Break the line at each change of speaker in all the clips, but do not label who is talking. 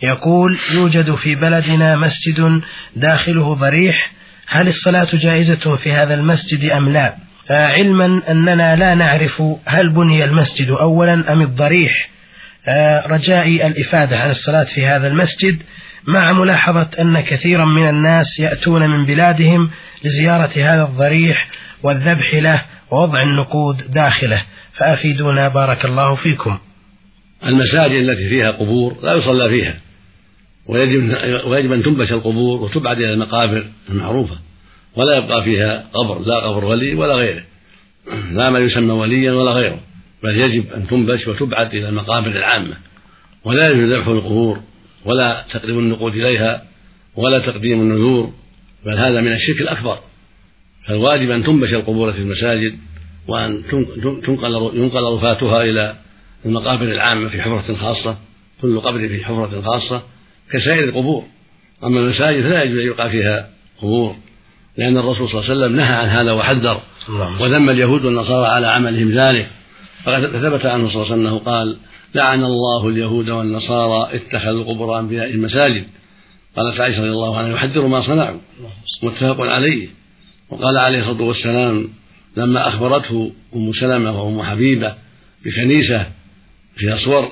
يقول: يوجد في بلدنا مسجد داخله ضريح، هل الصلاة جائزة في هذا المسجد أم لا؟ علما أننا لا نعرف هل بني المسجد أولا أم الضريح، رجائي الإفادة عن الصلاة في هذا المسجد، مع ملاحظة أن كثيرا من الناس يأتون من بلادهم لزيارة هذا الضريح والذبح له ووضع النقود داخله، فأفيدونا بارك الله فيكم.
المساجد التي فيها قبور لا يصلى فيها، ويجب أن تنبش القبور وتبعد إلى المقابر المعروفة، ولا يبقى فيها قبر، لا قبر ولي ولا غيره، لا ما يسمى وليا ولا غيره، بل يجب أن تنبش وتبعد إلى المقابر العامة، ولا يجوز ذبح القبور ولا تقديم النقود إليها ولا تقديم النذور، بل هذا من الشرك الأكبر. فالواجب أن تنبش القبور في المساجد، وأن ينقل رفاتها إلى المقابر العامة في حفرة خاصة، كل قبر في حفرة خاصة كسائر القبور. أما المساجد لا يجوز أن يلقى فيها قبور، لأن الرسول صلى الله عليه وسلم نهى عن هذا وحذر، وذم اليهود والنصارى على عملهم ذلك. فقد ثبت عنه صلى الله عليه وسلم أنه قال: لعن الله اليهود والنصارى اتخذوا قبور أنبيائهم مساجد. قالت عائشة رضي الله عنها: يحذر ما صنعوا، متفق عليه. وقال عليه الصلاة والسلام لما أخبرته أم سلمة وأم حبيبة بكنيسة فيها صور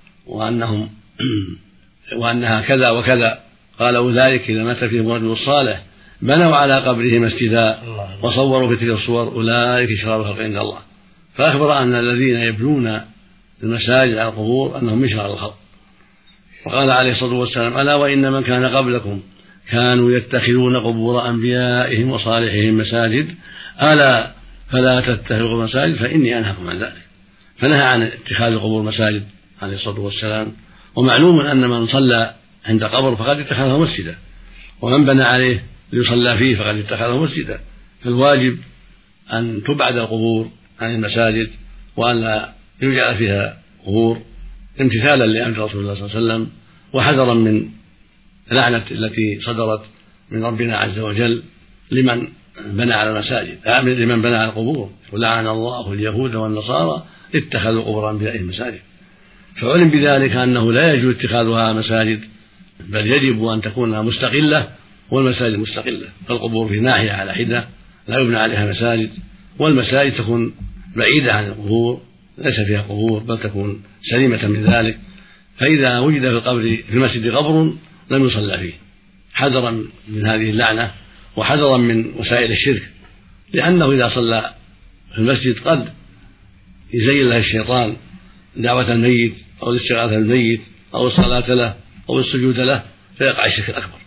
وأنها كذا وكذا، قالوا: ذلك إذا مات فيهم الرجل الصالح بنوا على قبره مسجدا وصوروا في تلك الصور أولئك شرار الخلق عند الله. فأخبر أن الذين يبنون المساجد على القبور أنهم من شرار الخلق. وقال عليه الصلاة والسلام: ألا وإن من كان قبلكم كانوا يتخذون قبور أنبيائهم وصالحهم مساجد، ألا فلا تتخذوا مساجد فإني أنهاكم عن ذلك. فنهى عن اتخاذ القبور مساجد عليه الصلاة والسلام. ومعلوم أن من صلى عند قبر فقد اتخذه مسجدا، ومن بنى عليه ليصلى فيه فقد اتخذه مسجدا. فالواجب أن تبعد القبور عن المساجد، وأن لا يجعل فيها قبور، امتثالا لأمر رسول الله صلى الله عليه وسلم، وحذرا من لعنة التي صدرت من ربنا عز وجل لمن بنى على المساجد، لمن بنى على القبور. ولعن الله اليهود والنصارى اتخذوا قبور أنبيائهم مساجد. فعلم بذلك أنه لا يجوز اتخاذها مساجد، بل يجب أن تكون مستقلة والمساجد مستقلة. فالقبور في ناحية على حدة لا يبنى عليها مساجد، والمساجد تكون بعيدة عن القبور ليس فيها قبور، بل تكون سليمة من ذلك. فإذا وجد في المسجد قبر لم يصلى فيه، حذرا من هذه اللعنة وحذرا من وسائل الشرك، لأنه إذا صلى في المسجد قد يزين له الشيطان دعوة الميت أو الاستغاثة بالميت أو الصلاة له أو السجود له، فيقع الشرك الأكبر.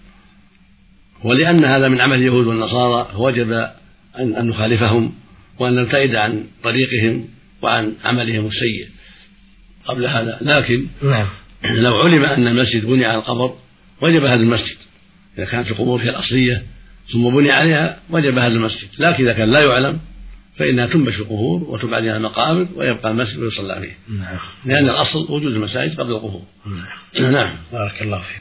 ولأن هذا من عمل اليهود والنصارى وجب أن نخالفهم وأن نبتعد عن طريقهم وعن عملهم السيء قبل هذا. لكن لو علم أن المسجد بني على القبر وجب هذا المسجد، إذا كانت القبور هي الأصلية ثم بني عليها وجب هذا المسجد. لكن إذا كان لا يعلم فإنها تنبش القبور وتبعد عن المقابر ويبقى المسجد ويصلى فيه، لأن الأصل وجود المساجد قبل القبور. نعم.
بارك الله فيك.